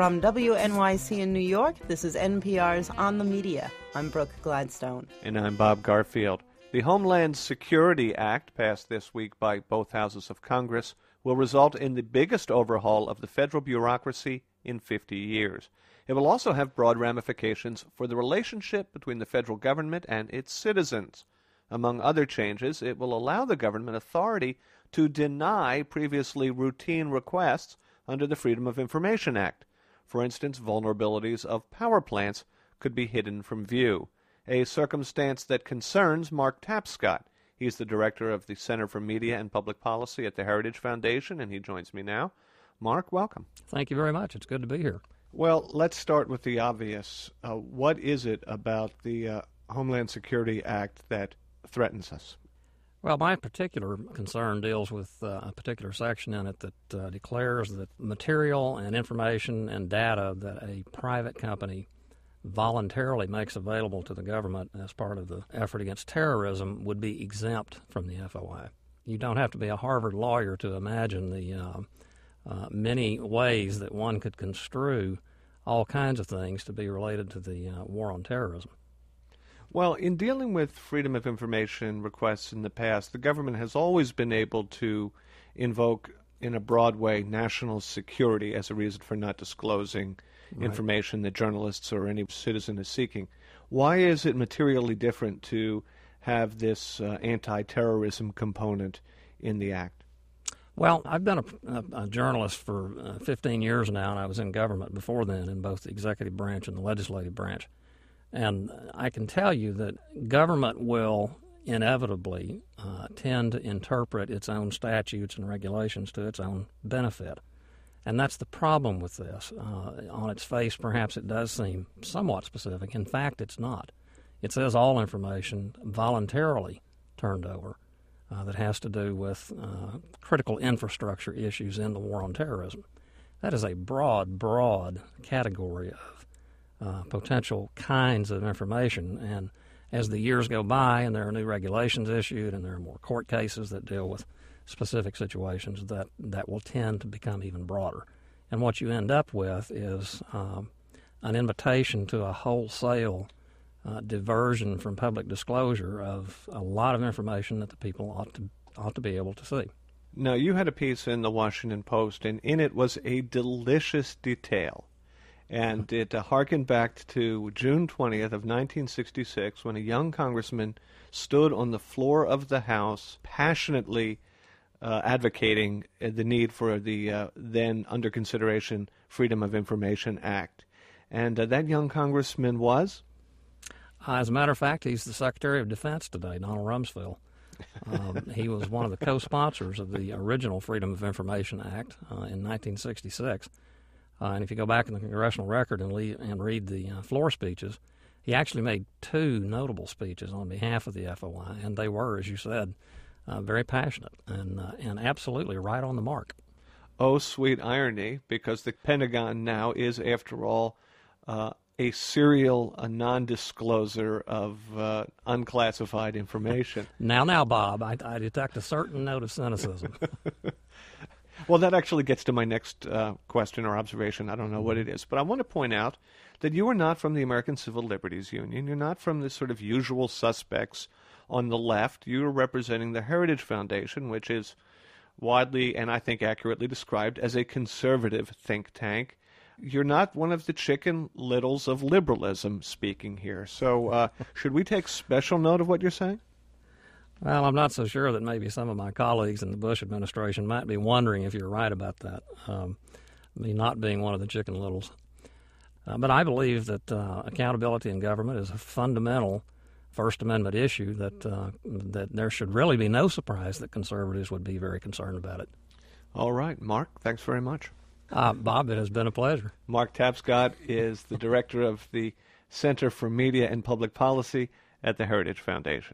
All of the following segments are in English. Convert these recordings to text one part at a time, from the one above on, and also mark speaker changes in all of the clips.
Speaker 1: From WNYC in New York, this is NPR's On the Media. I'm Brooke Gladstone.
Speaker 2: And I'm Bob Garfield. The Homeland Security Act, passed this week by both houses of Congress, will result in the biggest overhaul of the federal bureaucracy in 50 years. It will also have broad ramifications for the relationship between the federal government and its citizens. Among other changes, it will allow the government authority to deny previously routine requests under the Freedom of Information Act. For instance, vulnerabilities of power plants could be hidden from view, a circumstance that concerns Mark Tapscott. He's the director of the Center for Media and Public Policy at the Heritage Foundation, and he joins me now. Mark, welcome.
Speaker 3: Thank you very much. It's good to be here.
Speaker 2: Well, let's start with the obvious. What is it about the Homeland Security Act that threatens us?
Speaker 3: Well, my particular concern deals with a particular section in it that declares that material and information and data that a private company voluntarily makes available to the government as part of the effort against terrorism would be exempt from the FOI. You don't have to be a Harvard lawyer to imagine the many ways that one could construe all kinds of things to be related to the war on terrorism.
Speaker 2: Well, in dealing with freedom of information requests in the past, the government has always been able to invoke, in a broad way, national security as a reason for not disclosing information that journalists or any citizen is seeking. Why is it materially different to have this anti-terrorism component in the Act?
Speaker 3: Well, I've been a journalist for 15 years now, and I was in government before then in both the executive branch and the legislative branch. And I can tell you that government will inevitably tend to interpret its own statutes and regulations to its own benefit. And that's the problem with this. On its face, perhaps it does seem somewhat specific. In fact, it's not. It says all information voluntarily turned over that has to do with critical infrastructure issues in the war on terrorism. That is a broad category of potential kinds of information. And as the years go by and there are new regulations issued and there are more court cases that deal with specific situations, that will tend to become even broader. And what you end up with is an invitation to a wholesale diversion from public disclosure of a lot of information that the people ought to be able to see.
Speaker 2: Now, you had a piece in the Washington Post, and in it was a delicious detail. And it harkened back to June 20th of 1966 when a young congressman stood on the floor of the House passionately advocating the need for the then under consideration Freedom of Information Act. And that young congressman was?
Speaker 3: As a matter of fact, he's the Secretary of Defense today, Donald Rumsfeld. He was one of the co-sponsors of the original Freedom of Information Act in 1966. And if you go back in the congressional record and read the floor speeches, he actually made two notable speeches on behalf of the FOI, and they were, as you said, very passionate and absolutely right on the mark.
Speaker 2: Oh, sweet irony, because the Pentagon now is, after all, a serial non-disclosure of unclassified information.
Speaker 3: Now, Bob, I detect a certain note of cynicism.
Speaker 2: Well, that actually gets to my next question or observation. I don't know what it is. But I want to point out that you are not from the American Civil Liberties Union. You're not from the sort of usual suspects on the left. You are representing the Heritage Foundation, which is widely and I think accurately described as a conservative think tank. You're not one of the Chicken Littles of liberalism speaking here. So should we take special note of what you're saying?
Speaker 3: Well, I'm not so sure that maybe some of my colleagues in the Bush administration might be wondering if you're right about that, me not being one of the Chicken Littles. But I believe that accountability in government is a fundamental First Amendment issue that there should really be no surprise that conservatives would be very concerned about it.
Speaker 2: All right, Mark, thanks very much.
Speaker 3: Bob, it has been a pleasure.
Speaker 2: Mark Tapscott is the director of the Center for Media and Public Policy at the Heritage Foundation.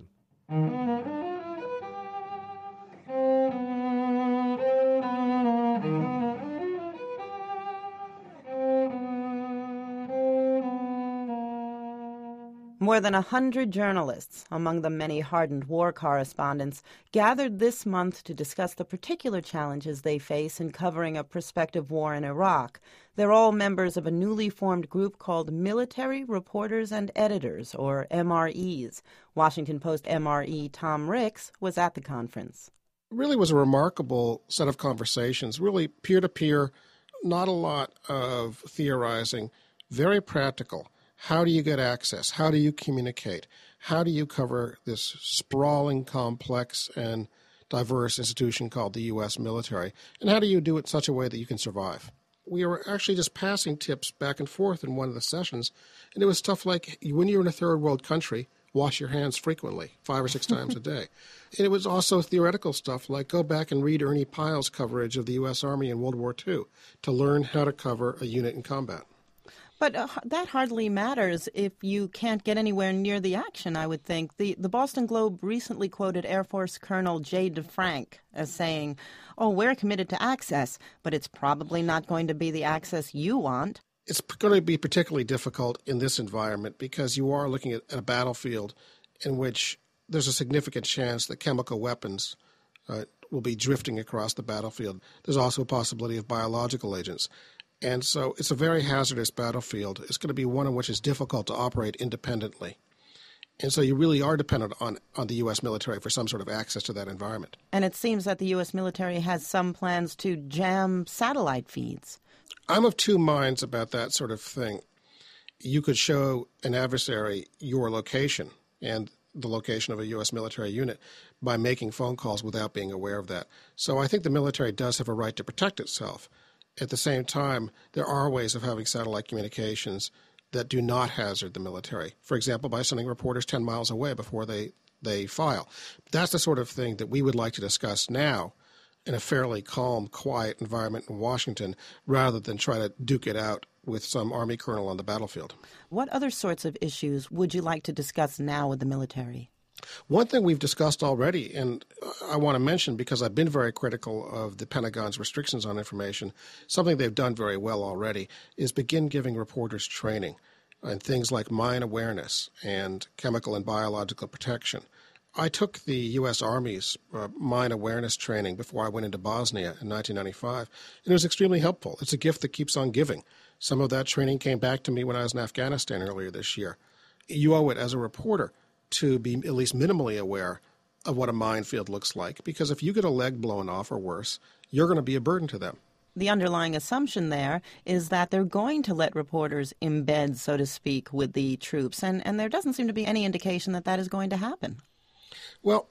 Speaker 1: More than 100 journalists, among them many hardened war correspondents, gathered this month to discuss the particular challenges they face in covering a prospective war in Iraq. They're all members of a newly formed group called Military Reporters and Editors, or MREs. Washington Post MRE Tom Ricks was at the conference.
Speaker 4: It really was a remarkable set of conversations, really peer-to-peer, not a lot of theorizing, very practical. How do you get access? How do you communicate? How do you cover this sprawling, complex, and diverse institution called the U.S. military? And how do you do it in such a way that you can survive? We were actually just passing tips back and forth in one of the sessions, and it was stuff like, when you're in a third world country, wash your hands frequently, 5 or 6 times a day. And it was also theoretical stuff like go back and read Ernie Pyle's coverage of the U.S. Army in World War II to learn how to cover a unit in combat.
Speaker 1: But that hardly matters if you can't get anywhere near the action, I would think. The Boston Globe recently quoted Air Force Colonel Jay DeFrank as saying, we're committed to access, but it's probably not going to be the access you want.
Speaker 4: It's going to be particularly difficult in this environment because you are looking at a battlefield in which there's a significant chance that chemical weapons will be drifting across the battlefield. There's also a possibility of biological agents. And so it's a very hazardous battlefield. It's going to be one in which it's difficult to operate independently. And so you really are dependent on the U.S. military for some sort of access to that environment.
Speaker 1: And it seems that the U.S. military has some plans to jam satellite feeds.
Speaker 4: I'm of two minds about that sort of thing. You could show an adversary your location and the location of a U.S. military unit by making phone calls without being aware of that. So I think the military does have a right to protect itself. At the same time, there are ways of having satellite communications that do not hazard the military. For example, by sending reporters 10 miles away before they file. That's the sort of thing that we would like to discuss now in a fairly calm, quiet environment in Washington rather than try to duke it out with some Army colonel on the battlefield.
Speaker 1: What other sorts of issues would you like to discuss now with the military?
Speaker 4: One thing we've discussed already, and I want to mention because I've been very critical of the Pentagon's restrictions on information, something they've done very well already is begin giving reporters training on things like mine awareness and chemical and biological protection. I took the U.S. Army's mine awareness training before I went into Bosnia in 1995, and it was extremely helpful. It's a gift that keeps on giving. Some of that training came back to me when I was in Afghanistan earlier this year. You owe it as a reporter to be at least minimally aware of what a minefield looks like, because if you get a leg blown off or worse, you're going to be a burden to them.
Speaker 1: The underlying assumption there is that they're going to let reporters embed, so to speak, with the troops, and there doesn't seem to be any indication that that is going to happen.
Speaker 4: Well,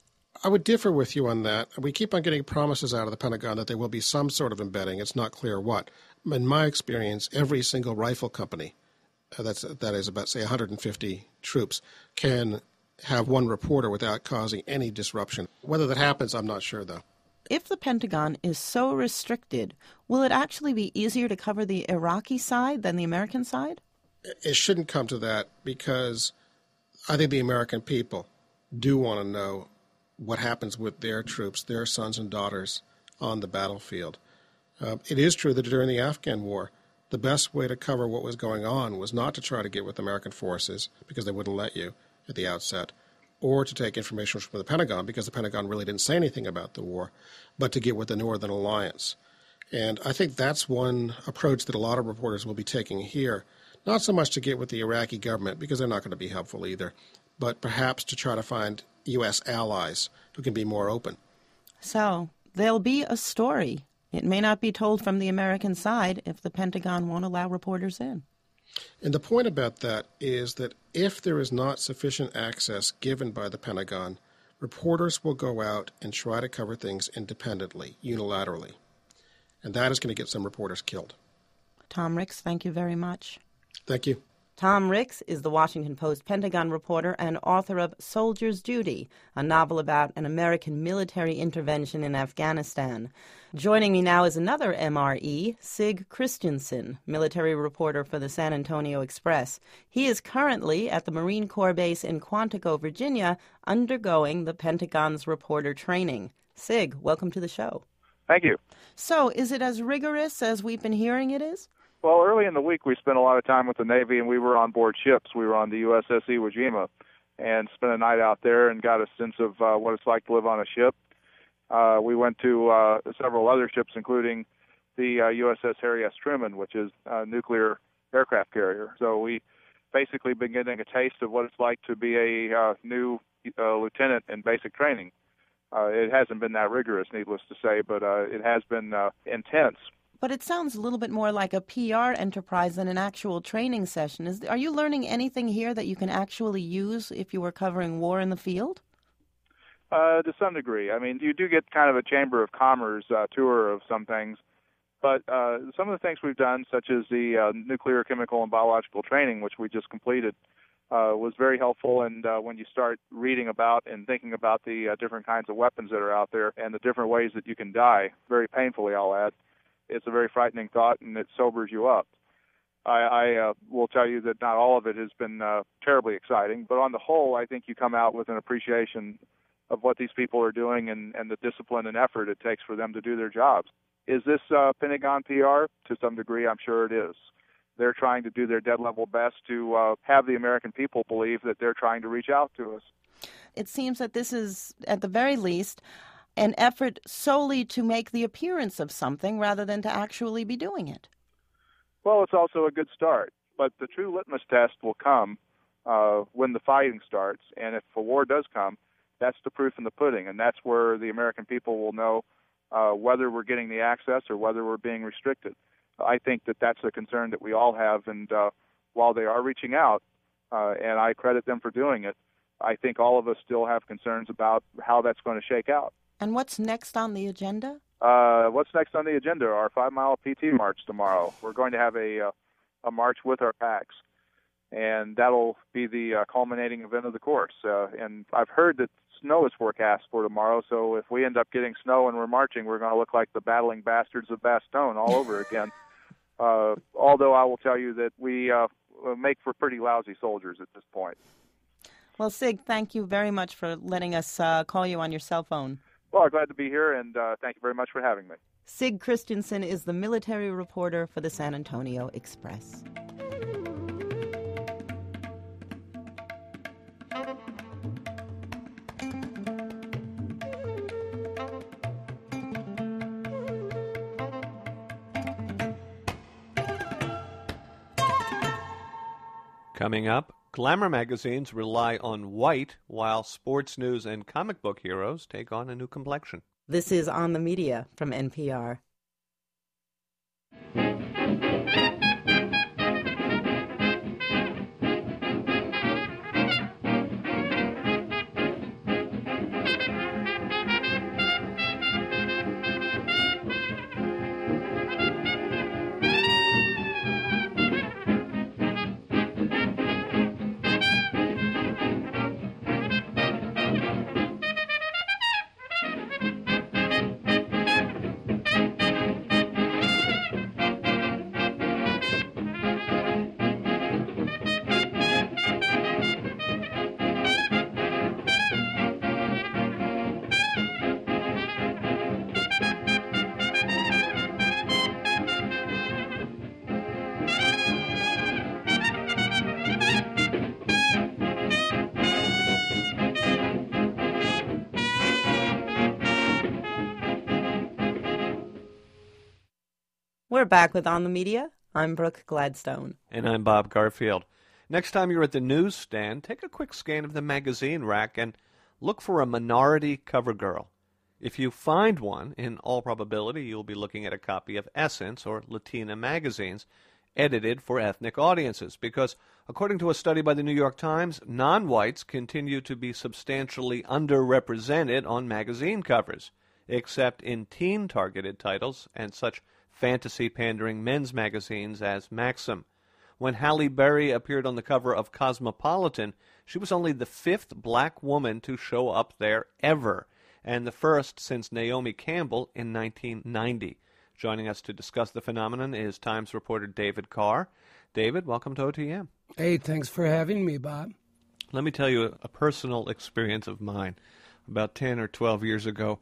Speaker 4: I would differ with you on that. We keep on getting promises out of the Pentagon that there will be some sort of embedding. It's not clear what. In my experience, every single rifle company, that is about, say, 150 troops, can have one reporter without causing any disruption. Whether that happens, I'm not sure, though.
Speaker 1: If the Pentagon is so restricted, will it actually be easier to cover the Iraqi side than the American side?
Speaker 4: It shouldn't come to that because I think the American people do want to know what happens with their troops, their sons and daughters on the battlefield. It is true that during the Afghan war, the best way to cover what was going on was not to try to get with American forces because they wouldn't let you at the outset, or to take information from the Pentagon because the Pentagon really didn't say anything about the war, but to get with the Northern Alliance. And I think that's one approach that a lot of reporters will be taking here, not so much to get with the Iraqi government because they're not going to be helpful either, but perhaps to try to find U.S. allies who can be more open.
Speaker 1: So there'll be a story. It may not be told from the American side if the Pentagon won't allow reporters in.
Speaker 4: And the point about that is that if there is not sufficient access given by the Pentagon, reporters will go out and try to cover things independently, unilaterally. And that is going to get some reporters killed.
Speaker 1: Tom Ricks, thank you very much.
Speaker 4: Thank you.
Speaker 1: Tom Ricks is the Washington Post Pentagon reporter and author of Soldier's Duty, a novel about an American military intervention in Afghanistan. Joining me now is another MRE, Sig Christensen, military reporter for the San Antonio Express. He is currently at the Marine Corps base in Quantico, Virginia, undergoing the Pentagon's reporter training. Sig, welcome to the show.
Speaker 5: Thank you.
Speaker 1: So, is it as rigorous as we've been hearing it is?
Speaker 5: Well, early in the week, we spent a lot of time with the Navy, and we were on board ships. We were on the USS Iwo Jima and spent a night out there and got a sense of what it's like to live on a ship. We went to several other ships, including the USS Harry S. Truman, which is a nuclear aircraft carrier. So we basically been getting a taste of what it's like to be a new lieutenant in basic training. It hasn't been that rigorous, needless to say, but it has been intense.
Speaker 1: But it sounds a little bit more like a PR enterprise than an actual training session. Are you learning anything here that you can actually use if you were covering war in the field?
Speaker 5: To some degree. I mean, you do get kind of a Chamber of Commerce tour of some things, but some of the things we've done, such as the nuclear, chemical, and biological training, which we just completed, was very helpful. And when you start reading about and thinking about the different kinds of weapons that are out there and the different ways that you can die, very painfully, I'll add, it's a very frightening thought, and it sobers you up. I will tell you that not all of it has been terribly exciting, but on the whole, I think you come out with an appreciation of what these people are doing and the discipline and effort it takes for them to do their jobs. Is this Pentagon PR? To some degree, I'm sure it is. They're trying to do their dead-level best to have the American people believe that they're trying to reach out to us.
Speaker 1: It seems that this is, at the very least, an effort solely to make the appearance of something rather than to actually be doing it.
Speaker 5: Well, it's also a good start, but the true litmus test will come when the fighting starts, and if a war does come, that's the proof in the pudding, and that's where the American people will know whether we're getting the access or whether we're being restricted. I think that that's a concern that we all have, and while they are reaching out, and I credit them for doing it, I think all of us still have concerns about how that's going to shake out.
Speaker 1: And what's next on the agenda?
Speaker 5: What's next on the agenda? Our 5-mile PT march tomorrow. We're going to have a march with our packs, and that'll be the culminating event of the course. And I've heard that snow is forecast for tomorrow, so if we end up getting snow and we're marching, we're going to look like the battling bastards of Bastogne all over again. Although I will tell you that we make for pretty lousy soldiers at this point.
Speaker 1: Well, Sig, thank you very much for letting us call you on your cell phone.
Speaker 5: Well, glad to be here, and thank you very much for having me.
Speaker 1: Sig Christensen is the military reporter for the San Antonio Express.
Speaker 2: Coming up, glamour magazines rely on white, while sports news and comic book heroes take on a new complexion.
Speaker 1: This is On the Media from NPR. We're back with On the Media. I'm Brooke Gladstone.
Speaker 2: And I'm Bob Garfield. Next time you're at the newsstand, take a quick scan of the magazine rack and look for a minority cover girl. If you find one, in all probability you'll be looking at a copy of Essence or Latina magazines, edited for ethnic audiences, because according to a study by the New York Times, non-whites continue to be substantially underrepresented on magazine covers, except in teen-targeted titles and such fantasy-pandering men's magazines as Maxim. When Halle Berry appeared on the cover of Cosmopolitan, she was only the 5th black woman to show up there ever, and the first since Naomi Campbell in 1990. Joining us to discuss the phenomenon is Times reporter David Carr. David, welcome to OTM.
Speaker 6: Hey, thanks for having me, Bob.
Speaker 2: Let me tell you a personal experience of mine. About 10 or 12 years ago,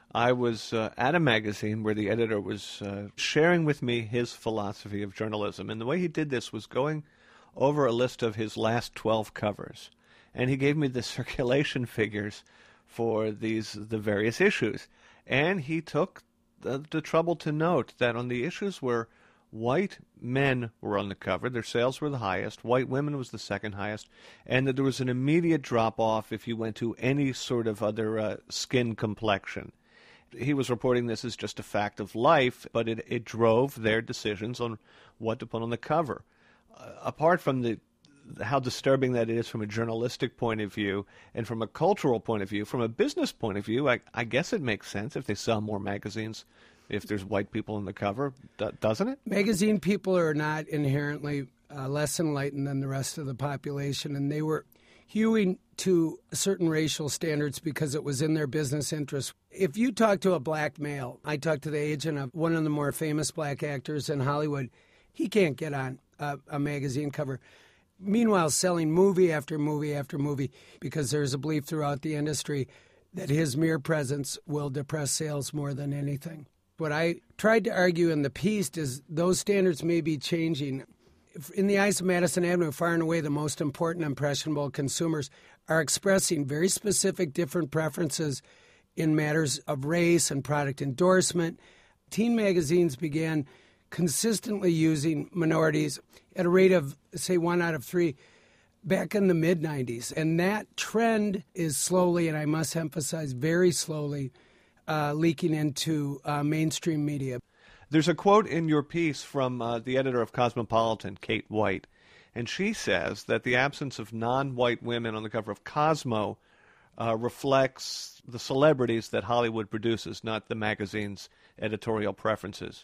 Speaker 2: I was at a magazine where the editor was sharing with me his philosophy of journalism. And the way he did this was going over a list of his last 12 covers. And he gave me the circulation figures for the various issues. And he took the trouble to note that on the issues where white men were on the cover, their sales were the highest, white women was the second highest, and that there was an immediate drop-off if you went to any sort of other skin complexion. He was reporting this as just a fact of life, but it drove their decisions on what to put on the cover. Apart from how disturbing that is from a journalistic point of view and from a cultural point of view, from a business point of view, I guess it makes sense if they sell more magazines if there's white people on the cover, doesn't it?
Speaker 6: Magazine people are not inherently less enlightened than the rest of the population, and they were hewing to certain racial standards because it was in their business interest. If you talk to a black male, I talked to the agent of one of the more famous black actors in Hollywood, he can't get on a magazine cover. Meanwhile, selling movie after movie after movie, because there's a belief throughout the industry that his mere presence will depress sales more than anything. What I tried to argue in the piece is those standards may be changing. In the eyes of Madison Avenue, far and away the most important impressionable consumers are expressing very specific different preferences in matters of race and product endorsement. Teen magazines began consistently using minorities at a rate of, say, 1 out of 3 back in the mid-'90s. And that trend is slowly, and I must emphasize very slowly, leaking into mainstream media.
Speaker 2: There's a quote in your piece from the editor of Cosmopolitan, Kate White, and she says that the absence of non-white women on the cover of Cosmo reflects the celebrities that Hollywood produces, not the magazine's editorial preferences.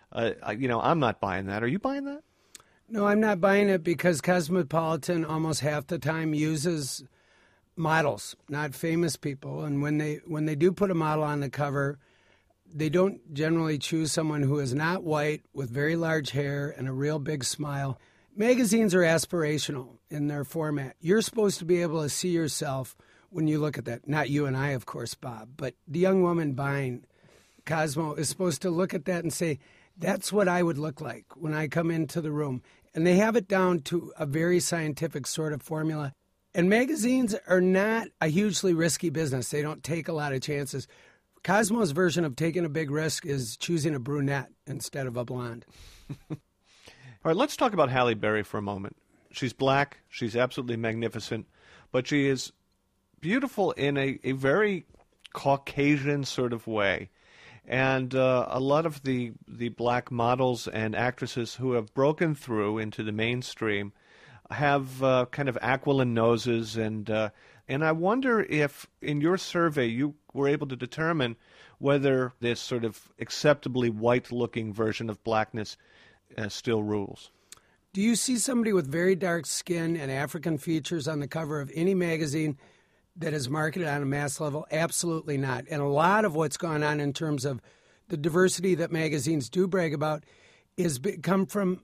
Speaker 2: I'm not buying that. Are you buying that?
Speaker 6: No, I'm not buying it because Cosmopolitan almost half the time uses models, not famous people. And when they do put a model on the cover, they don't generally choose someone who is not white with very large hair and a real big smile. Magazines are aspirational in their format. You're supposed to be able to see yourself when you look at that. Not you and I, of course, Bob, but the young woman buying Cosmo is supposed to look at that and say, that's what I would look like when I come into the room. And they have it down to a very scientific sort of formula. And magazines are not a hugely risky business. They don't take a lot of chances. Cosmo's version of taking a big risk is choosing a brunette instead of a blonde.
Speaker 2: All right, let's talk about Halle Berry for a moment. She's black. She's absolutely magnificent. But she is beautiful in a very Caucasian sort of way. And a lot of the black models and actresses who have broken through into the mainstream have kind of aquiline noses, and I wonder if in your survey you were able to determine whether this sort of acceptably white-looking version of blackness still rules.
Speaker 6: Do you see somebody with very dark skin and African features on the cover of any magazine that is marketed on a mass level? Absolutely not. And a lot of what's gone on in terms of the diversity that magazines do brag about is come from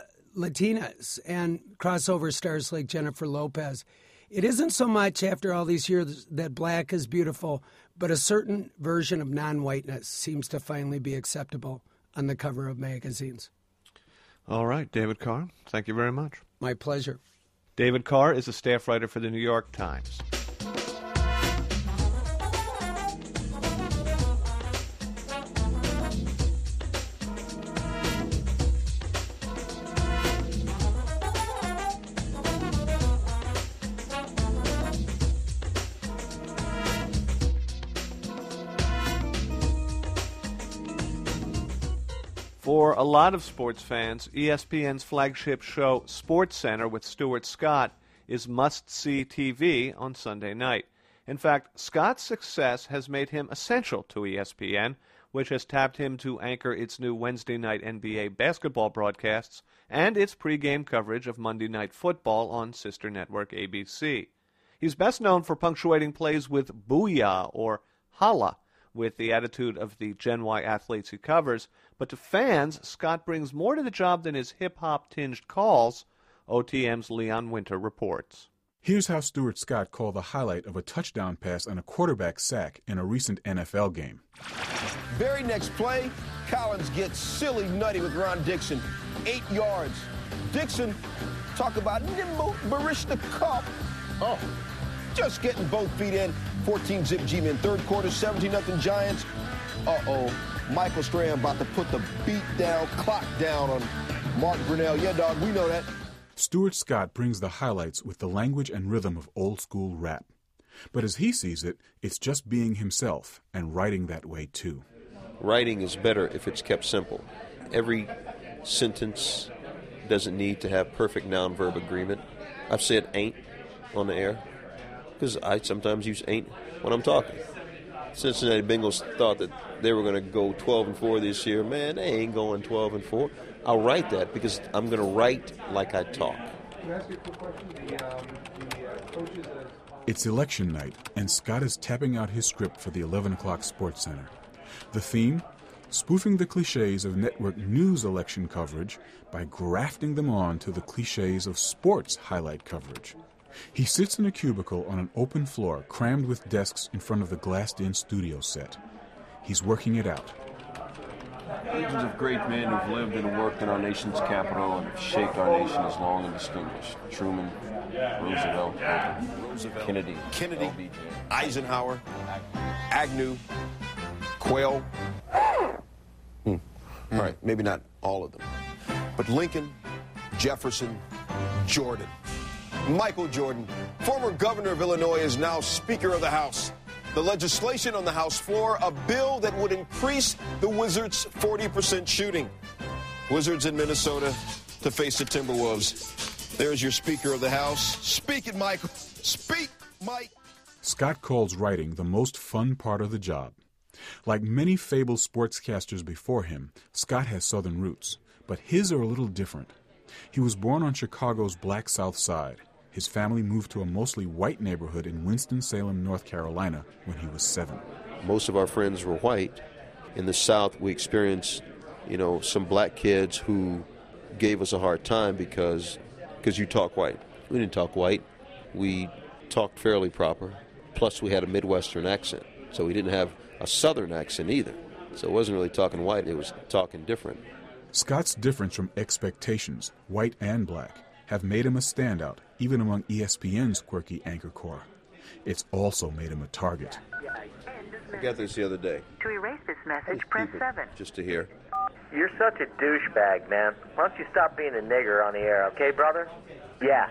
Speaker 6: Latinas and crossover stars like Jennifer Lopez. It isn't so much after all these years that black is beautiful, but a certain version of non-whiteness seems to finally be acceptable on the cover of magazines.
Speaker 2: All right, David Carr, thank you very much.
Speaker 6: My pleasure.
Speaker 2: David Carr is a staff writer for the New York Times. For a lot of sports fans, ESPN's flagship show, SportsCenter with Stuart Scott, is must-see TV on Sunday night. In fact, Scott's success has made him essential to ESPN, which has tapped him to anchor its new Wednesday night NBA basketball broadcasts and its pregame coverage of Monday Night Football on sister network ABC. He's best known for punctuating plays with booyah or holla, with the attitude of the Gen Y athletes he covers, but to fans, Scott brings more to the job than his hip-hop tinged calls, OTM's Leon Winter reports.
Speaker 7: Here's how Stuart Scott called the highlight of a touchdown pass and a quarterback sack in a recent NFL game.
Speaker 8: Very next play, Collins gets silly nutty with Ron Dixon. 8 yards. Dixon, talk about nimble Barishnikov. Oh, just getting both feet in. 14-zip G-men. Third quarter, 17-0 Giants. Uh-oh. Michael Strahan about to put the clock down on Mark Brunell. Yeah, dog, we know that.
Speaker 7: Stuart Scott brings the highlights with the language and rhythm of old-school rap. But as he sees it, it's just being himself and writing that way, too.
Speaker 9: Writing is better if it's kept simple. Every sentence doesn't need to have perfect noun-verb agreement. I've said ain't on the air because I sometimes use ain't when I'm talking. Cincinnati Bengals thought that they were going to go 12-4 this year. Man, they ain't going 12-4. I'll write that because I'm going to write like I talk.
Speaker 7: It's election night, and Scott is tapping out his script for the 11 o'clock Sports Center. The theme? Spoofing the cliches of network news election coverage by grafting them on to the cliches of sports highlight coverage. He sits in a cubicle on an open floor crammed with desks in front of the glassed-in studio set. He's working it out.
Speaker 9: Legions of great men who've lived and worked in our nation's capital and have shaped our nation as long and distinguished. Truman, Roosevelt, Kennedy, LBJ.
Speaker 8: Eisenhower, Agnew, Quayle. All right, maybe not all of them. But Lincoln, Jefferson, Jordan. Michael Jordan, former governor of Illinois, is now Speaker of the House. The legislation on the House floor, a bill that would increase the Wizards' 40% shooting. Wizards in Minnesota to face the Timberwolves. There's your Speaker of the House. Speak it, Michael. Speak, Mike.
Speaker 7: Scott calls writing the most fun part of the job. Like many fabled sportscasters before him, Scott has Southern roots, but his are a little different. He was born on Chicago's Black South Side. His family moved to a mostly white neighborhood in Winston-Salem, North Carolina, when he was 7.
Speaker 9: Most of our friends were white. In the South, we experienced, some black kids who gave us a hard time because you talk white. We didn't talk white. We talked fairly proper. Plus, we had a Midwestern accent, so we didn't have a Southern accent either. So it wasn't really talking white, it was talking different.
Speaker 7: Scott's difference from expectations, white and black, have made him a standout, even among ESPN's quirky anchor corps. It's also made him a target.
Speaker 9: I got this the other day.
Speaker 10: To erase this message, press 7.
Speaker 9: Just to hear.
Speaker 11: You're such a douchebag, man. Why don't you stop being a nigger on the air, okay, brother? Yeah.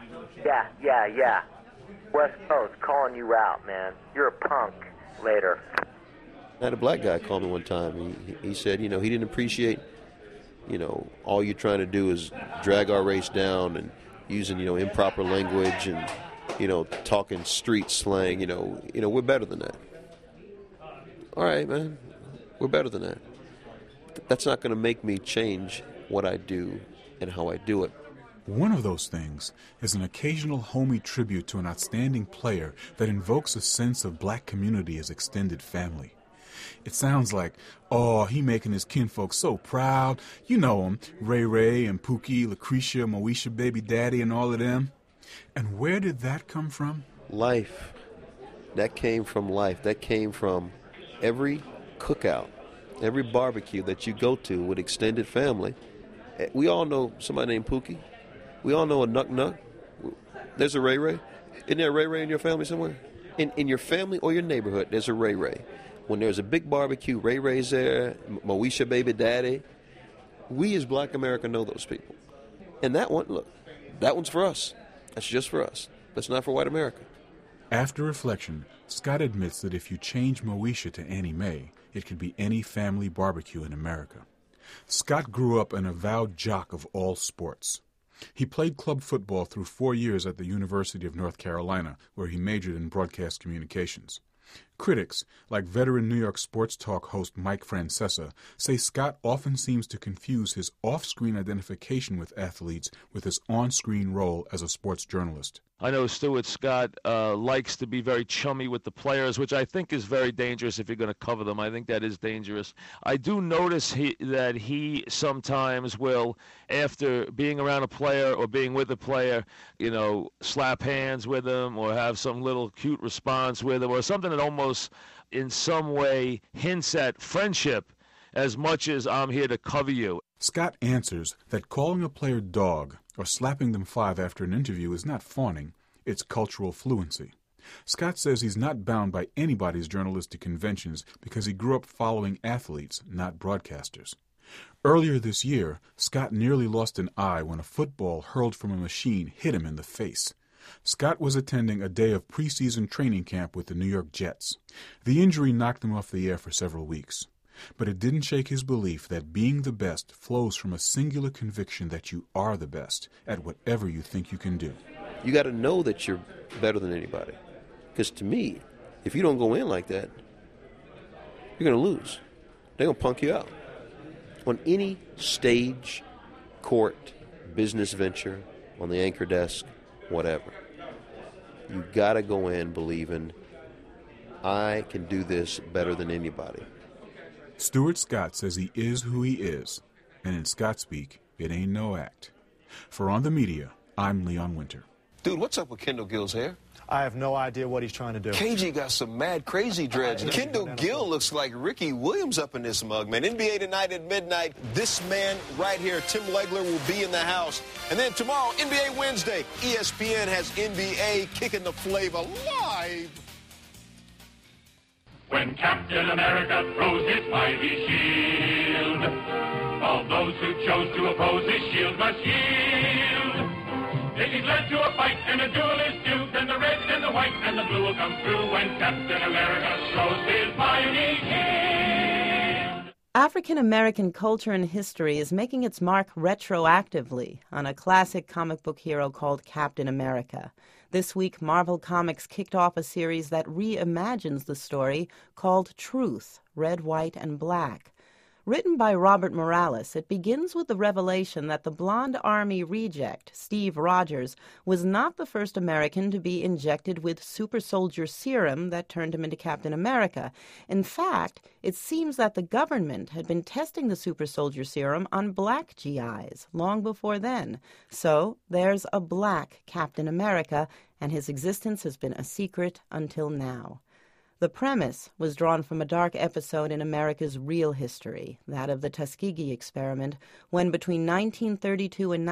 Speaker 11: West Coast calling you out, man. You're a punk. Later.
Speaker 9: I had a black guy call me one time. He said, he didn't appreciate, all you're trying to do is drag our race down and using, improper language and, talking street slang. We're better than that. All right, man. We're better than that. That's not going to make me change what I do and how I do it.
Speaker 7: One of those things is an occasional homey tribute to an outstanding player that invokes a sense of black community as extended family. It sounds like, he making his kinfolk so proud. You know him, Ray Ray and Pookie, Lucretia, Moesha, Baby Daddy, and all of them. And where did that come from?
Speaker 9: Life. That came from life. That came from every cookout, every barbecue that you go to with extended family. We all know somebody named Pookie. We all know a Nuck Nuck. There's a Ray Ray. Isn't there a Ray Ray in your family somewhere? In your family or your neighborhood, there's a Ray Ray. When there's a big barbecue, Ray Ray's there, Moesha, Baby Daddy. We as Black America know those people. And that one, look, that one's for us. That's just for us. That's not for white America.
Speaker 7: After reflection, Scott admits that if you change Moesha to Annie Mae, it could be any family barbecue in America. Scott grew up an avowed jock of all sports. He played club football through 4 years at the University of North Carolina, where he majored in broadcast communications. Critics, like veteran New York sports talk host Mike Francesa, say Scott often seems to confuse his off-screen identification with athletes with his on-screen role as a sports journalist.
Speaker 12: I know Stuart Scott likes to be very chummy with the players, which I think is very dangerous if you're going to cover them. I think that is dangerous. I do notice that he sometimes will, after being around a player or being with a player, slap hands with them or have some little cute response with them or something that almost in some way hints at friendship as much as I'm here to cover you.
Speaker 7: Scott answers that calling a player dog or slapping them 5 after an interview is not fawning, it's cultural fluency. Scott says he's not bound by anybody's journalistic conventions because he grew up following athletes, not broadcasters. Earlier this year, Scott nearly lost an eye when a football hurled from a machine hit him in the face. Scott was attending a day of preseason training camp with the New York Jets. The injury knocked him off the air for several weeks. But it didn't shake his belief that being the best flows from a singular conviction that you are the best at whatever you think you can do.
Speaker 9: You got to know that you're better than anybody. Because to me, if you don't go in like that, you're going to lose. They're going to punk you out. On any stage, court, business venture, on the anchor desk, whatever, you got to go in believing, I can do this better than anybody.
Speaker 7: Stuart Scott says he is who he is, and in Scott speak, it ain't no act. For On the Media, I'm Leon Winter.
Speaker 8: Dude, what's up with Kendall Gill's hair?
Speaker 13: I have no idea what he's trying to do.
Speaker 8: KG got some mad crazy dreads. Kendall Gill looks like Ricky Williams up in this mug, man. NBA Tonight at midnight. This man right here, Tim Legler, will be in the house. And then tomorrow, NBA Wednesday, ESPN has NBA Kicking the Flavor live.
Speaker 14: When Captain America throws his mighty shield, all those who chose to oppose his shield must yield. If he's led to a fight and a duel is due, then the red and the white and the blue will come through when Captain America throws his mighty shield.
Speaker 1: African American culture and history is making its mark retroactively on a classic comic book hero called Captain America. This week, Marvel Comics kicked off a series that reimagines the story called Truth, Red, White, and Black. Written by Robert Morales, it begins with the revelation that the Blonde Army reject, Steve Rogers, was not the first American to be injected with super soldier serum that turned him into Captain America. In fact, it seems that the government had been testing the super soldier serum on black GIs long before then. So there's a black Captain America, and his existence has been a secret until now. The premise was drawn from a dark episode in America's real history, that of the Tuskegee experiment, when between 1932 and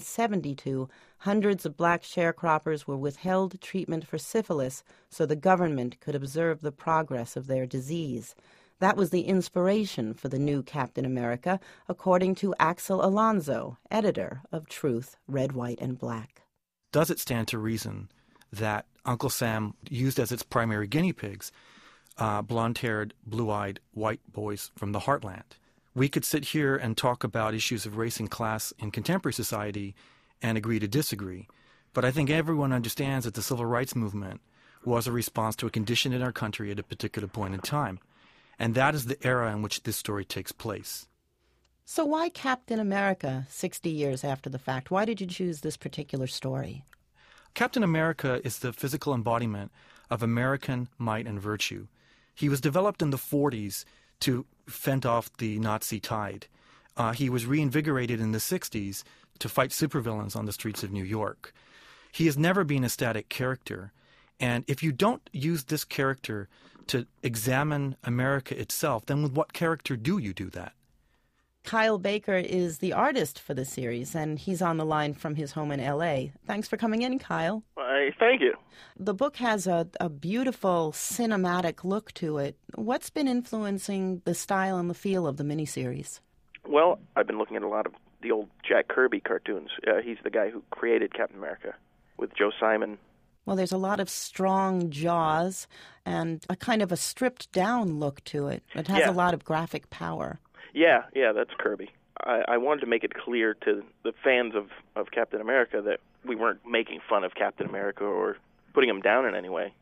Speaker 1: 1972, hundreds of black sharecroppers were withheld treatment for syphilis so the government could observe the progress of their disease. That was the inspiration for the new Captain America, according to Axel Alonso, editor of Truth, Red, White, and Black.
Speaker 15: Does it stand to reason that Uncle Sam used as its primary guinea pigs blonde-haired, blue-eyed white boys from the heartland? We could sit here and talk about issues of race and class in contemporary society and agree to disagree, but I think everyone understands that the civil rights movement was a response to a condition in our country at a particular point in time, and that is the era in which this story takes place.
Speaker 1: So why Captain America 60 years after the fact? Why did you choose this particular story?
Speaker 15: Captain America is the physical embodiment of American might and virtue. He was developed in the 40s to fend off the Nazi tide. He was reinvigorated in the 60s to fight supervillains on the streets of New York. He has never been a static character. And if you don't use this character to examine America itself, then with what character do you do that?
Speaker 1: Kyle Baker is the artist for the series, and he's on the line from his home in L.A. Thanks for coming in, Kyle.
Speaker 16: Thank you.
Speaker 1: The book has a beautiful cinematic look to it. What's been influencing the style and the feel of the miniseries?
Speaker 16: Well, I've been looking at a lot of the old Jack Kirby cartoons. He's the guy who created Captain America with Joe Simon.
Speaker 1: Well, there's a lot of strong jaws and a kind of a stripped-down look to it. It has a lot of graphic power.
Speaker 16: Yeah, that's Kirby. I wanted to make it clear to the fans of Captain America that we weren't making fun of Captain America or putting him down in any way.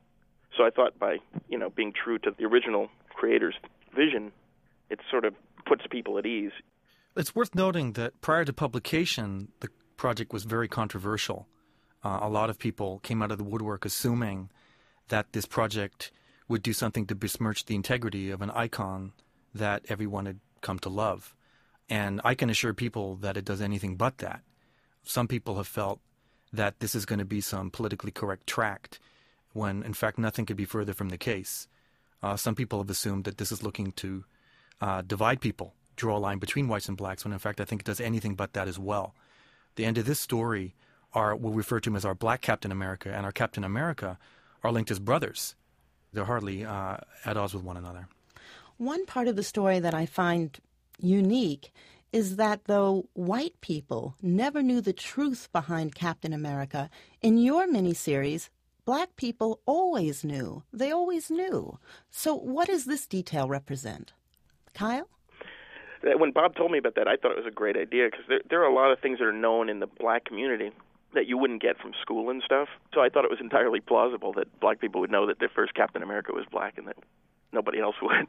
Speaker 16: So I thought by, being true to the original creator's vision, it sort of puts people at ease.
Speaker 15: It's worth noting that prior to publication, the project was very controversial. A lot of people came out of the woodwork assuming that this project would do something to besmirch the integrity of an icon that everyone had come to love. And I can assure people that it does anything but that. Some people have felt that this is going to be some politically correct tract, when in fact nothing could be further from the case. Some people have assumed that this is looking to divide people, draw a line between whites and blacks, when in fact I think it does anything but that as well. The end of this story we'll refer to him as our black Captain America and our Captain America are linked as brothers. They're hardly at odds with one another.
Speaker 1: One part of the story that I find unique is that though white people never knew the truth behind Captain America, in your miniseries, black people always knew. They always knew. So what does this detail represent? Kyle?
Speaker 16: When Bob told me about that, I thought it was a great idea because there are a lot of things that are known in the black community that you wouldn't get from school and stuff. So I thought it was entirely plausible that black people would know that their first Captain America was black and that nobody else would.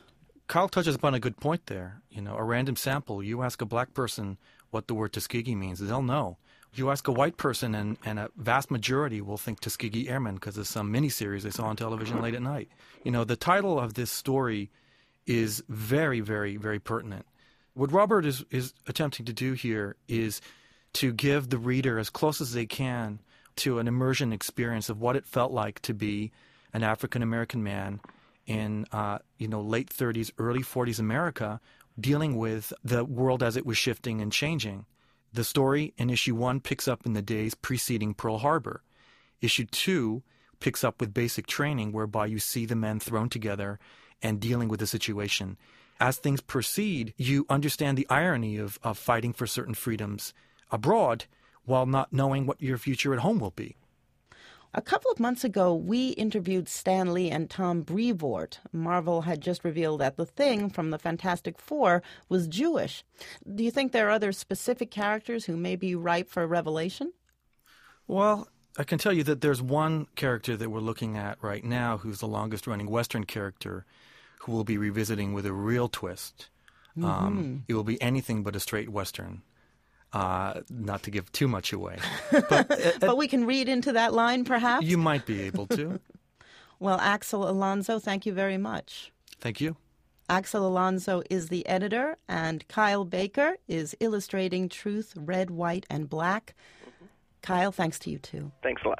Speaker 15: Kyle touches upon a good point there. A random sample, you ask a black person what the word Tuskegee means, they'll know. You ask a white person, and a vast majority will think Tuskegee Airmen because of some miniseries they saw on television late at night. The title of this story is very, very, very pertinent. What Robert is attempting to do here is to give the reader as close as they can to an immersion experience of what it felt like to be an African-American man in late 30s, early 40s America, dealing with the world as it was shifting and changing. The story in issue 1 picks up in the days preceding Pearl Harbor. Issue 2 picks up with basic training, whereby you see the men thrown together and dealing with the situation. As things proceed, you understand the irony of fighting for certain freedoms abroad while not knowing what your future at home will be.
Speaker 1: A couple of months ago, we interviewed Stan Lee and Tom Brevoort. Marvel had just revealed that the Thing from the Fantastic Four was Jewish. Do you think there are other specific characters who may be ripe for revelation?
Speaker 15: Well, I can tell you that there's one character that we're looking at right now who's the longest-running Western character who we'll be revisiting with a real twist.
Speaker 1: Mm-hmm.
Speaker 15: It will be anything but a straight Western. Not to give too much away.
Speaker 1: But we can read into that line, perhaps?
Speaker 15: You might be able to.
Speaker 1: Well, Axel Alonso, thank you very much.
Speaker 15: Thank you.
Speaker 1: Axel Alonso is the editor, and Kyle Baker is illustrating Truth, Red, White, and Black. Kyle, thanks to you, too.
Speaker 16: Thanks a lot.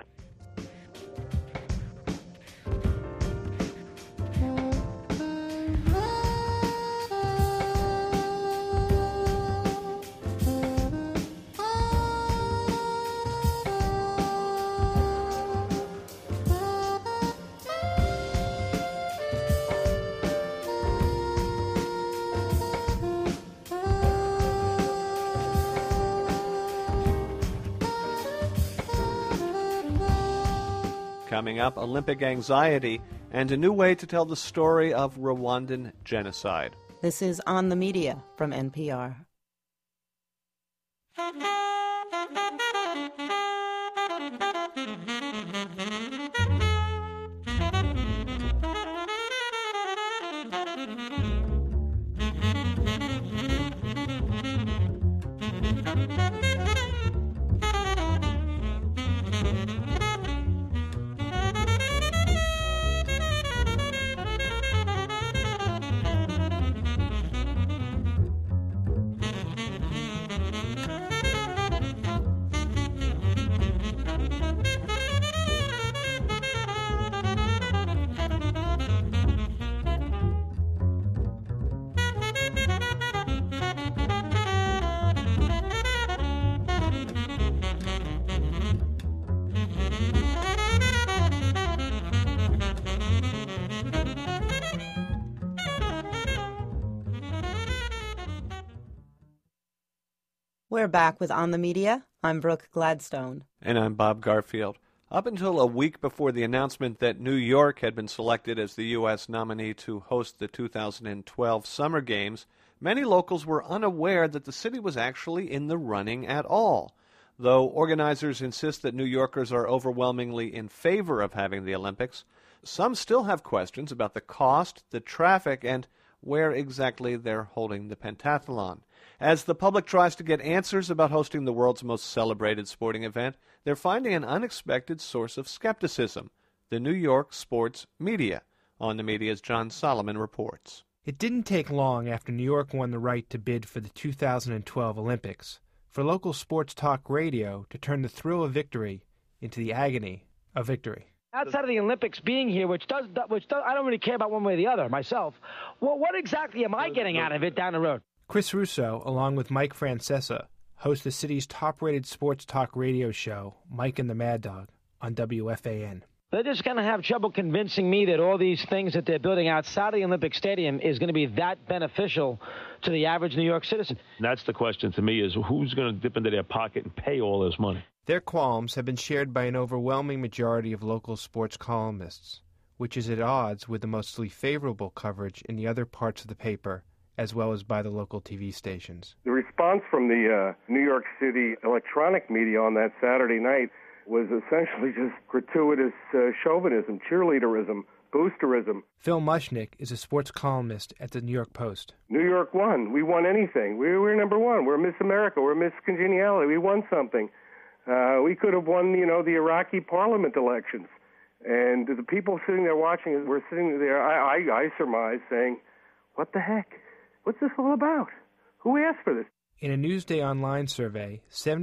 Speaker 2: Coming up, Olympic anxiety and a new way to tell the story of Rwandan genocide.
Speaker 1: This is On the Media from NPR. We're back with On the Media. I'm Brooke Gladstone.
Speaker 2: And I'm Bob Garfield. Up until a week before the announcement that New York had been selected as the U.S. nominee to host the 2012 Summer Games, many locals were unaware that the city was actually in the running at all. Though organizers insist that New Yorkers are overwhelmingly in favor of having the Olympics, Some still have questions about the cost, the traffic, and where exactly they're holding the pentathlon. As the public tries to get answers about hosting the world's most celebrated sporting event, they're finding an unexpected source of skepticism: the New York sports media. On the Media's John Solomon reports.
Speaker 17: It didn't take long after New York won the right to bid for the 2012 Olympics for local sports talk radio to turn the thrill of victory into the agony of victory.
Speaker 18: Outside of the Olympics being here, which does, I don't really care about one way or the other myself. Well, what exactly am I getting out of it down the road?
Speaker 17: Chris Russo, along with Mike Francesa, host the city's top-rated sports talk radio show, Mike and the Mad Dog, on WFAN.
Speaker 18: They're just going to have trouble convincing me that all these things that they're building outside of the Olympic Stadium is going to be that beneficial to the average New York citizen.
Speaker 12: That's the question to me, is who's going to dip into their pocket and pay all this money?
Speaker 17: Their qualms have been shared by an overwhelming majority of local sports columnists, which is at odds with the mostly favorable coverage in the other parts of the paper, as well as by the local TV stations.
Speaker 19: The response from the New York City electronic media on that Saturday night was essentially just gratuitous chauvinism, cheerleaderism, boosterism.
Speaker 17: Phil Mushnick is a sports columnist at the New York Post.
Speaker 19: New York won. We won anything. We're number one. We're Miss America. We're Miss Congeniality. We won something. We could have won, the Iraqi parliament elections. And the people sitting there watching were sitting there, I surmise, saying, what the heck? What's this all about? Who asked for this?
Speaker 17: In a Newsday Online survey,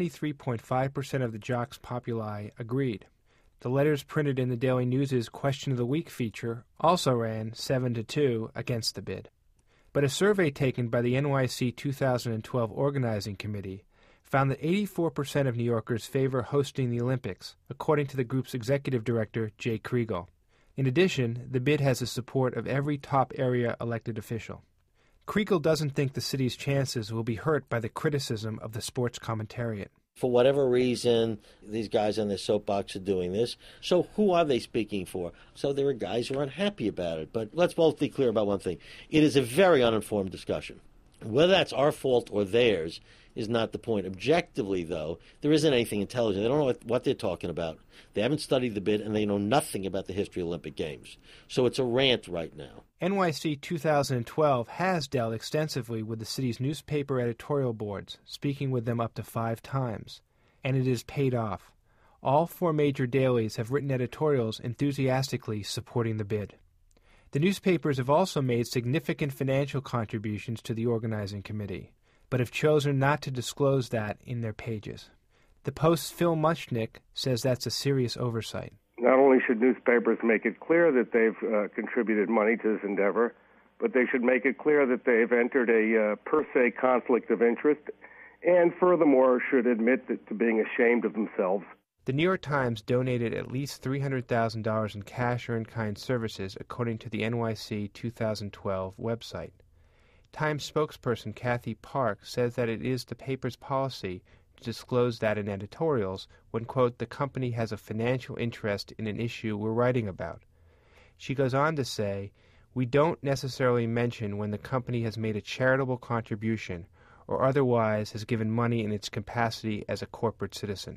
Speaker 17: 73.5% of the Jocks Populi agreed. The letters printed in the Daily News' Question of the Week feature also ran 7-2 against the bid. But a survey taken by the NYC 2012 Organizing Committee found that 84% of New Yorkers favor hosting the Olympics, according to the group's executive director, Jay Kriegel. In addition, the bid has the support of every top area elected official. Kriegel doesn't think the city's chances will be hurt by the criticism of the sports commentariat.
Speaker 20: For whatever reason, these guys on their soapbox are doing this. So who are they speaking for? So there are guys who are unhappy about it. But let's both be clear about one thing. It is a very uninformed discussion. Whether that's our fault or theirs is not the point. Objectively, though, there isn't anything intelligent. They don't know what they're talking about. They haven't studied the bid, and they know nothing about the history of Olympic Games. So it's a rant right now.
Speaker 17: NYC 2012 has dealt extensively with the city's newspaper editorial boards, speaking with them up to 5 times. And it has paid off. All 4 major dailies have written editorials enthusiastically supporting the bid. The newspapers have also made significant financial contributions to the organizing committee, but have chosen not to disclose that in their pages. The Post's Phil Mushnick says that's a serious oversight.
Speaker 19: Not only should newspapers make it clear that they've contributed money to this endeavor, but they should make it clear that they've entered a per se conflict of interest, and furthermore should admit to being ashamed of themselves.
Speaker 17: The New York Times donated at least $300,000 in cash or in-kind services, according to the NYC 2012 website. Times spokesperson Kathy Park says that it is the paper's policy to disclose that in editorials when, quote, the company has a financial interest in an issue we're writing about. She goes on to say, we don't necessarily mention when the company has made a charitable contribution or otherwise has given money in its capacity as a corporate citizen.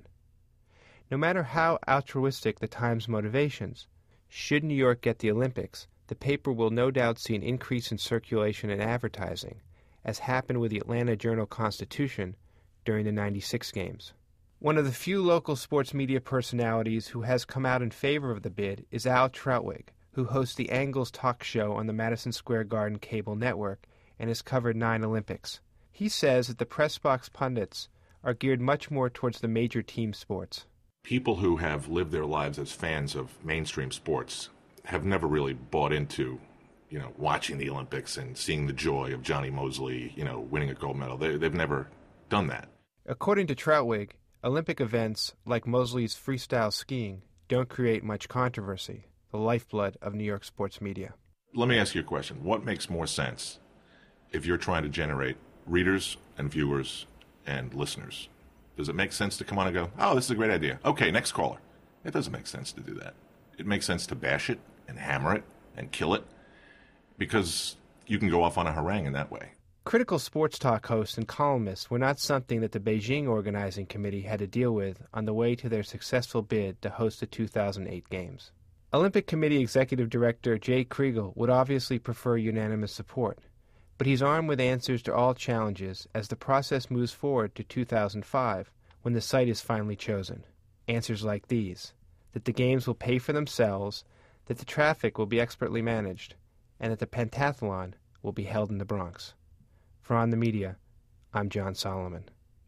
Speaker 17: No matter how altruistic the Times' motivations, should New York get the Olympics, the paper will no doubt see an increase in circulation and advertising, as happened with the Atlanta Journal-Constitution during the '96 games. One of the few local sports media personalities who has come out in favor of the bid is Al Trautwig, who hosts the Angles talk show on the Madison Square Garden cable network and has covered 9 Olympics. He says that the press box pundits are geared much more towards the major team sports.
Speaker 21: People who have lived their lives as fans of mainstream sports have never really bought into, watching the Olympics and seeing the joy of Johnny Mosley, winning a gold medal. They've never done that.
Speaker 17: According to Trautwig, Olympic events like Mosley's freestyle skiing don't create much controversy, the lifeblood of New York sports media.
Speaker 21: Let me ask you a question. What makes more sense if you're trying to generate readers and viewers and listeners? Does it make sense to come on and go, oh, this is a great idea. Okay, next caller. It doesn't make sense to do that. It makes sense to bash it and hammer it and kill it because you can go off on a harangue in that way.
Speaker 17: Critical sports talk hosts and columnists were not something that the Beijing Organizing Committee had to deal with on the way to their successful bid to host the 2008 Games. Olympic Committee Executive Director Jay Kriegel would obviously prefer unanimous support, but he's armed with answers to all challenges as the process moves forward to 2005, when the site is finally chosen. Answers like these: that the games will pay for themselves, that the traffic will be expertly managed, and that the pentathlon will be held in the Bronx. For On the Media, I'm John Solomon.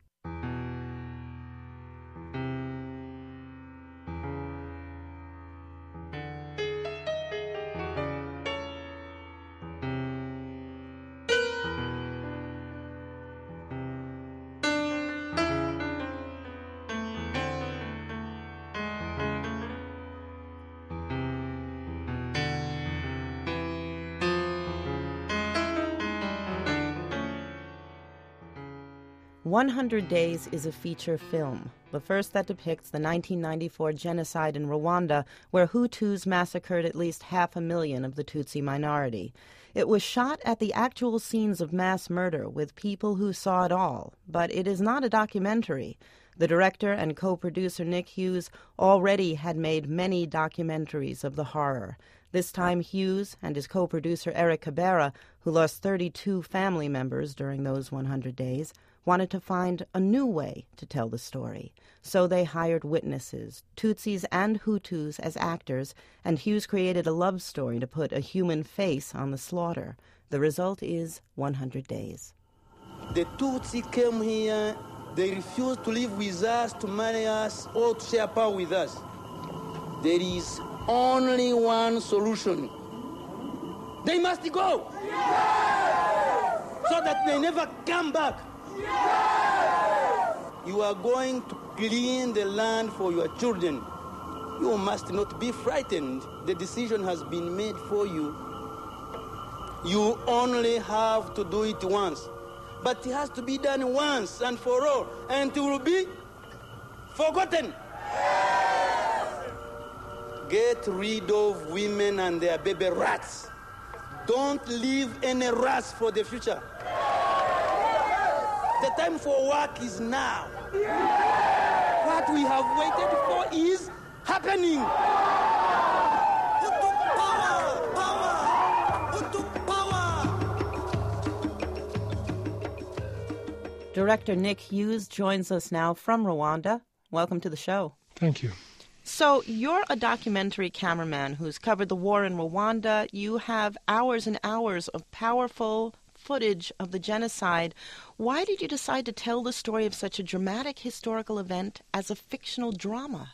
Speaker 1: "100 Days" is a feature film, the first that depicts the 1994 genocide in Rwanda, where Hutus massacred at least 500,000 of the Tutsi minority. It was shot at the actual scenes of mass murder with people who saw it all, but it is not a documentary. The director and co-producer Nick Hughes already had made many documentaries of the horror. This time Hughes and his co-producer Eric Cabrera, who lost 32 family members during those 100 days, wanted to find a new way to tell the story. So they hired witnesses, Tutsis and Hutus as actors, and Hughes created a love story to put a human face on the slaughter. The result is 100 Days.
Speaker 3: The Tutsi came here, they refused to live with us, to marry us, or to share power with us. There is only one solution. They must go! So that they never come back. You are going to clean the land for your children. You must not be frightened. The decision has been made for you. You only have to do it once. But it has to be done once and for all, and it will be forgotten. Get rid of women and their baby rats. Don't leave any rats for the future. The time for work is now. What we have waited for is happening. Hutu power! Power! Hutu
Speaker 1: power! Director Nick Hughes joins us now from Rwanda. Welcome to the show.
Speaker 22: Thank you.
Speaker 1: So you're a documentary cameraman who's covered the war in Rwanda. You have hours and hours of powerful footage of the genocide. Why did you decide to tell the story of such a dramatic historical event as a fictional drama?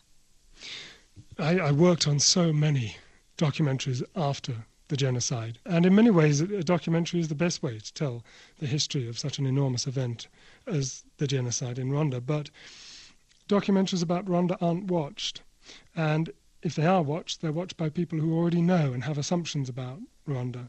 Speaker 22: I worked on so many documentaries after the genocide, and in many ways a documentary is the best way to tell the history of such an enormous event as the genocide in Rwanda. But documentaries about Rwanda aren't watched, and if they are watched, they're watched by people who already know and have assumptions about Rwanda.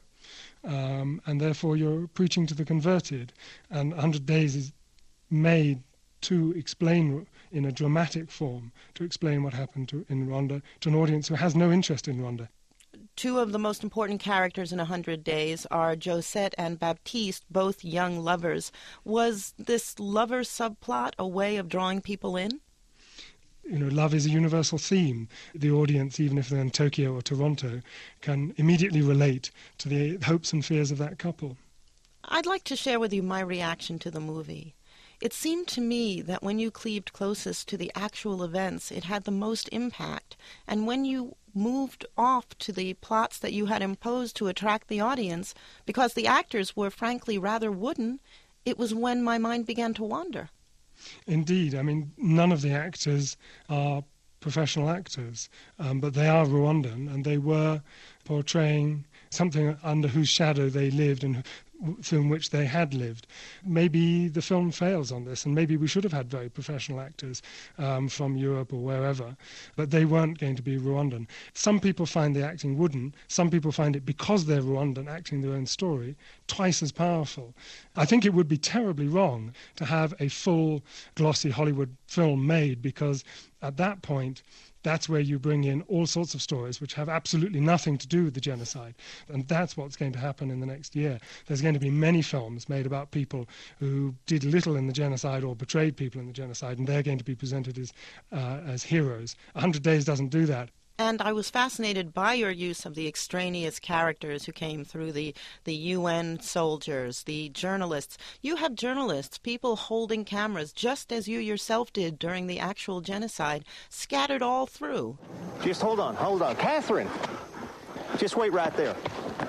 Speaker 22: And therefore you're preaching to the converted. And 100 Days is made to explain in a dramatic form, to explain what happened in Rwanda to an audience who has no interest in Rwanda.
Speaker 1: Two of the most important characters in 100 Days are Josette and Baptiste, both young lovers. Was this lover subplot a way of drawing people in?
Speaker 22: You know, love is a universal theme. The audience, even if they're in Tokyo or Toronto, can immediately relate to the hopes and fears of that couple.
Speaker 1: I'd like to share with you my reaction to the movie. It seemed to me that when you cleaved closest to the actual events, it had the most impact. And when you moved off to the plots that you had imposed to attract the audience, because the actors were frankly rather wooden, it was when my mind began to wander.
Speaker 22: Indeed. I mean, none of the actors are professional actors, but they are Rwandan, and they were portraying something under whose shadow they lived and through which they had lived. Maybe the film fails on this, and maybe we should have had very professional actors from Europe or wherever, but they weren't going to be Rwandan. Some people find the acting wooden. Some people find it, because they're Rwandan acting their own story, twice as powerful. I think it would be terribly wrong to have a full, glossy Hollywood film made, because at that point, that's where you bring in all sorts of stories which have absolutely nothing to do with the genocide. And that's what's going to happen in the next year. There's going to be many films made about people who did little in the genocide or betrayed people in the genocide, and they're going to be presented as heroes. 100 Days doesn't do that.
Speaker 1: And I was fascinated by your use of the extraneous characters who came through, the UN soldiers, the journalists. You have journalists, people holding cameras, just as you yourself did during the actual genocide, scattered all through.
Speaker 4: Just hold on. Catherine, just wait right there.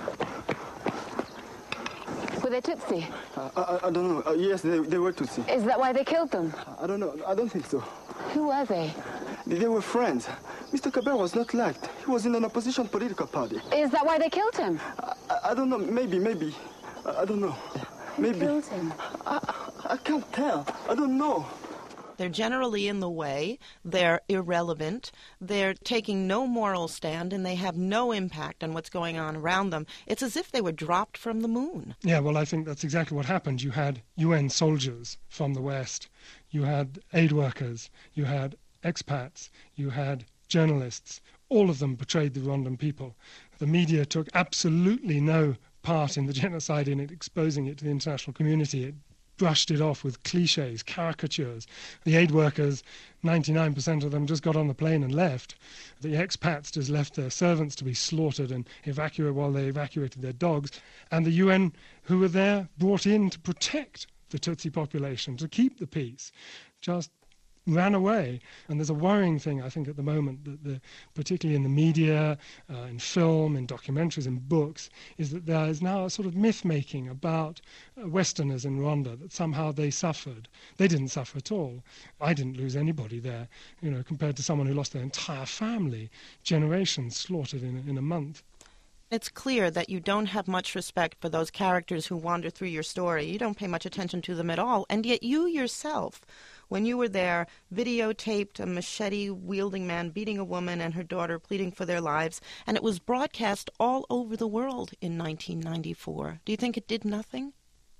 Speaker 5: Were they Tutsi?
Speaker 23: I don't know. Yes, they were Tutsi.
Speaker 5: Is that why they killed them?
Speaker 23: I don't know. I don't think so.
Speaker 5: Who were they?
Speaker 23: They were friends. Mr. Kabera was not liked. He was in an opposition political party.
Speaker 5: Is that why they killed him?
Speaker 23: I don't know. Maybe. I don't know. Maybe.
Speaker 5: Who killed him?
Speaker 23: I can't tell. I don't know.
Speaker 1: They're generally in the way, they're irrelevant, they're taking no moral stand, and they have no impact on what's going on around them. It's as if they were dropped from the moon.
Speaker 22: Yeah, well, I think that's exactly what happened. You had UN soldiers from the West, you had aid workers, you had expats, you had journalists. All of them betrayed the Rwandan people. The media took absolutely no part in the genocide, in it exposing it to the international community. It brushed it off with cliches, caricatures. The aid workers, 99% of them just got on the plane and left. The expats just left their servants to be slaughtered and evacuated while they evacuated their dogs. And the UN, who were there, brought in to protect the Tutsi population, to keep the peace, just ran away. And there's a worrying thing, I think, at the moment, that particularly in the media, in film, in documentaries, in books, is that there is now a sort of myth-making about Westerners in Rwanda, that somehow they suffered. They didn't suffer at all. I didn't lose anybody there, compared to someone who lost their entire family, generations slaughtered in a month.
Speaker 1: It's clear that you don't have much respect for those characters who wander through your story. You don't pay much attention to them at all, and yet you yourself, when you were there, videotaped a machete-wielding man beating a woman and her daughter pleading for their lives, and it was broadcast all over the world in 1994. Do you think it did nothing?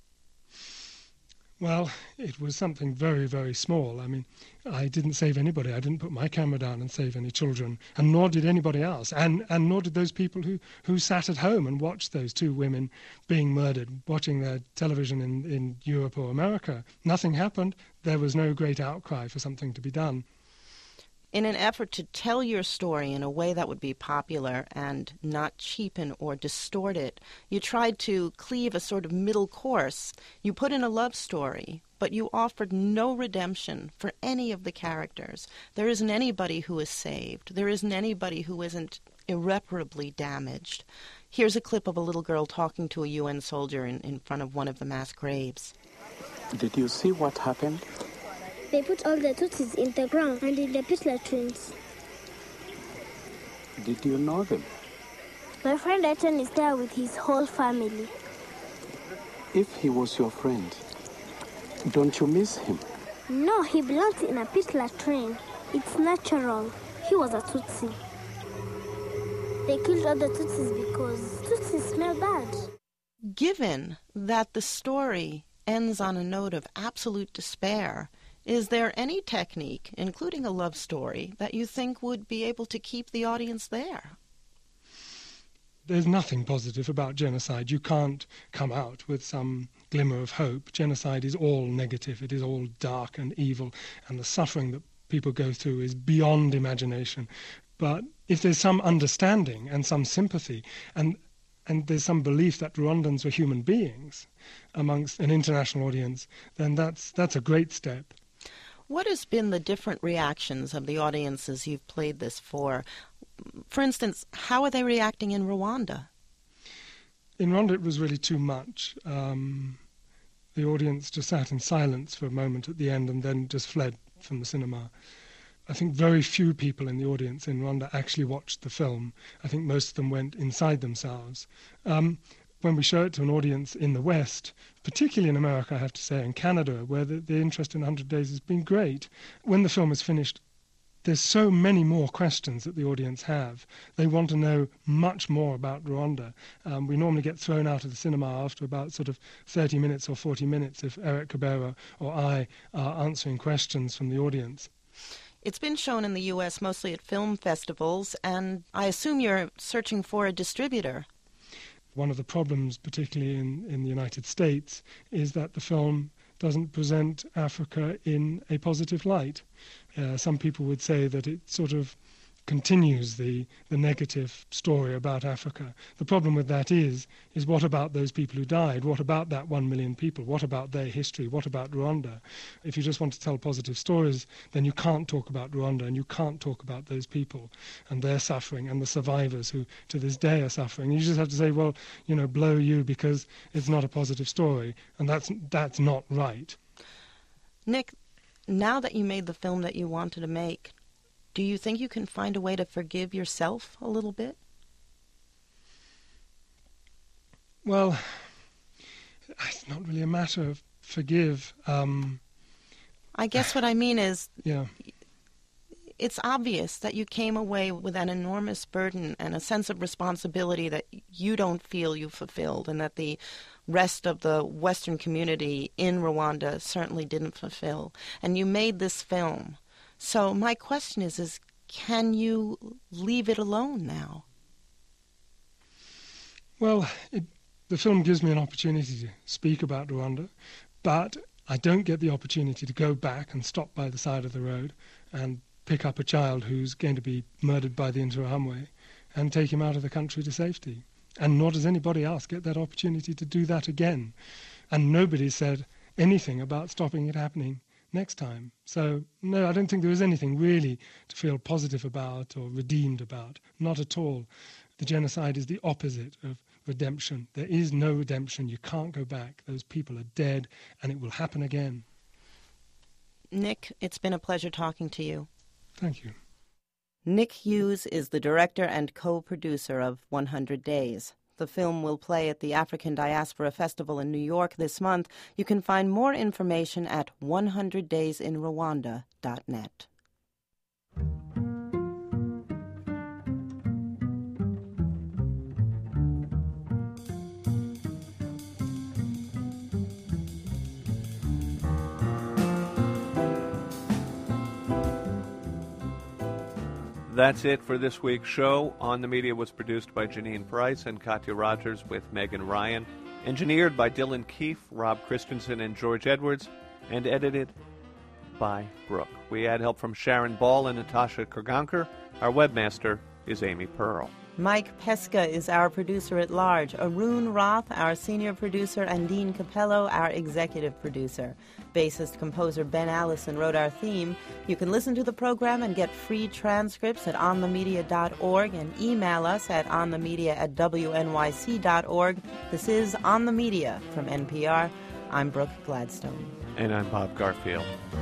Speaker 22: Well, it was something very, very small. I mean, I didn't save anybody. I didn't put my camera down and save any children, and nor did anybody else, and nor did those people who sat at home and watched those two women being murdered, watching their television in Europe or America. Nothing happened. There was no great outcry for something to be done.
Speaker 1: In an effort to tell your story in a way that would be popular and not cheapen or distort it, you tried to cleave a sort of middle course. You put in a love story, but you offered no redemption for any of the characters. There isn't anybody who is saved. There isn't anybody who isn't irreparably damaged. Here's a clip of a little girl talking to a UN soldier in front of one of the mass graves.
Speaker 24: Did you see what happened?
Speaker 25: They put all the Tutsis in the ground and in the pit latrines.
Speaker 24: Did you know them?
Speaker 25: My friend Etienne is there with his whole family.
Speaker 24: If he was your friend, don't you miss him?
Speaker 25: No, he belongs in a pit latrine. It's natural. He was a Tutsi. They killed all the Tutsis because Tutsis smell bad.
Speaker 1: Given that the story ends on a note of absolute despair, is there any technique, including a love story, that you think would be able to keep the audience there?
Speaker 22: There's nothing positive about genocide. You can't come out with some glimmer of hope. Genocide is all negative. It is all dark and evil, and the suffering that people go through is beyond imagination. But if there's some understanding and some sympathy, and there's some belief that Rwandans were human beings amongst an international audience, then that's a great step.
Speaker 1: What has been the different reactions of the audiences you've played this for? For instance, how are they reacting in Rwanda?
Speaker 22: In Rwanda, it was really too much. The audience just sat in silence for a moment at the end and then just fled from the cinema. I think very few people in the audience in Rwanda actually watched the film. I think most of them went inside themselves. When we show it to an audience in the West, particularly in America, I have to say, and Canada, where the interest in 100 Days has been great, when the film is finished, there's so many more questions that the audience have. They want to know much more about Rwanda. We normally get thrown out of the cinema after about sort of 30 minutes or 40 minutes if Eric Kabera or I are answering questions from the audience.
Speaker 1: It's been shown in the U.S. mostly at film festivals, and I assume you're searching for a distributor.
Speaker 22: One of the problems, particularly in the United States, is that the film doesn't present Africa in a positive light. Some people would say that it sort of continues the negative story about Africa. The problem with that is what about those people who died? What about that 1 million people? What about their history? What about Rwanda? If you just want to tell positive stories, then you can't talk about Rwanda, and you can't talk about those people and their suffering and the survivors who to this day are suffering. You just have to say, well, blow you because it's not a positive story, and that's not right.
Speaker 1: Nick, now that you made the film that you wanted to make, do you think you can find a way to forgive yourself a little bit?
Speaker 22: Well, it's not really a matter of forgive.
Speaker 1: I guess what I mean is,
Speaker 22: yeah,
Speaker 1: it's obvious that you came away with an enormous burden and a sense of responsibility that you don't feel you fulfilled, and that the rest of the Western community in Rwanda certainly didn't fulfill. And you made this film. So my question is can you leave it alone now?
Speaker 22: Well, the film gives me an opportunity to speak about Rwanda, but I don't get the opportunity to go back and stop by the side of the road and pick up a child who's going to be murdered by the Interahamwe and take him out of the country to safety. And nor does anybody else get that opportunity to do that again. And nobody said anything about stopping it happening next time. So, no, I don't think there is anything really to feel positive about or redeemed about. Not at all. The genocide is the opposite of redemption. There is no redemption. You can't go back. Those people are dead, and it will happen again.
Speaker 1: Nick, it's been a pleasure talking to you.
Speaker 22: Thank you.
Speaker 1: Nick Hughes is the director and co-producer of 100 Days. The film will play at the African Diaspora Festival in New York this month. You can find more information at 100daysinrwanda.net.
Speaker 2: That's it for this week's show. On the Media was produced by Janine Price and Katya Rogers with Megan Ryan. Engineered by Dylan Keefe, Rob Christensen, and George Edwards. And edited by Brooke. We had help from Sharon Ball and Natasha Kurganker. Our webmaster is Amy Pearl.
Speaker 1: Mike Pesca is our producer-at-large. Arun Roth, our senior producer, and Dean Capello, our executive producer. Bassist-composer Ben Allison wrote our theme. You can listen to the program and get free transcripts at onthemedia.org and email us at onthemedia@wnyc.org. This is On the Media from NPR. I'm Brooke Gladstone.
Speaker 2: And I'm Bob Garfield.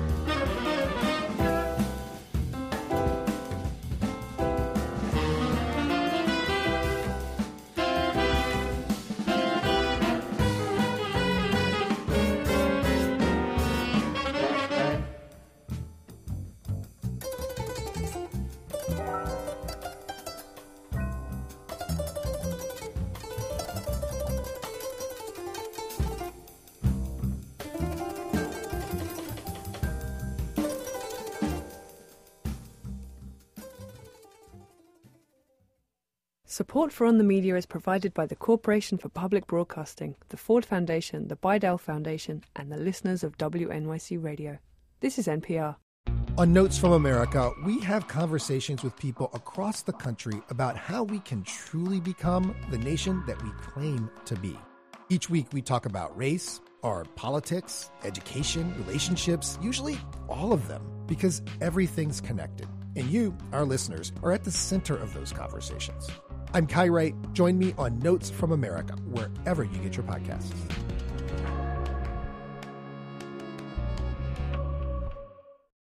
Speaker 6: Support for On the Media is provided by the Corporation for Public Broadcasting, the Ford Foundation, the Bidell Foundation, and the listeners of WNYC Radio. This is NPR.
Speaker 7: On Notes from America, we have conversations with people across the country about how we can truly become the nation that we claim to be. Each week we talk about race, or politics, education, relationships, usually all of them, because everything's connected. And you, our listeners, are at the center of those conversations. I'm Kai Wright. Join me on Notes from America, wherever you get your podcasts.